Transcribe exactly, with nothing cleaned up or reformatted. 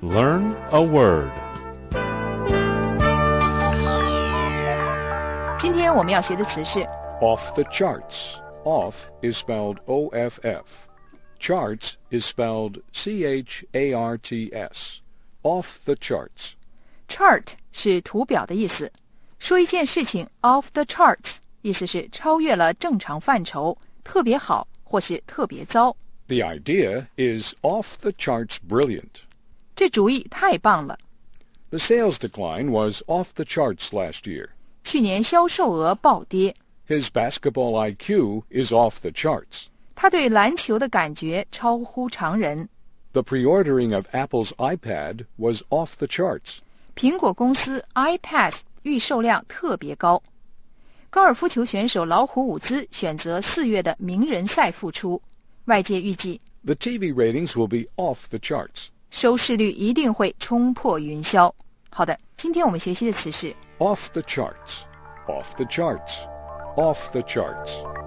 Learn a word. 今天我们要学的词是 Off the charts. Off is spelled O F F. Charts is spelled C H A R T S. Off the charts. chart 是图表的意思。说一件事情 off the charts 意思是超越了正常范畴，特别好或是特别糟。 The idea is off the charts brilliant. 这主意太棒了。 The sales decline was off the charts last year. 去年销售额暴跌。 His basketball I Q is off the charts. 他对篮球的感觉超乎常人。 The pre-ordering of Apple's iPad was off the charts. 苹果公司 iPad 预售量特别高。高尔夫球选手老虎伍兹选择四月的名人赛复出，外界预计 The T V ratings will be off the charts. 收视率一定会冲破云霄。好的，今天我们学习的词是 Off the charts. Off the charts. Off the charts.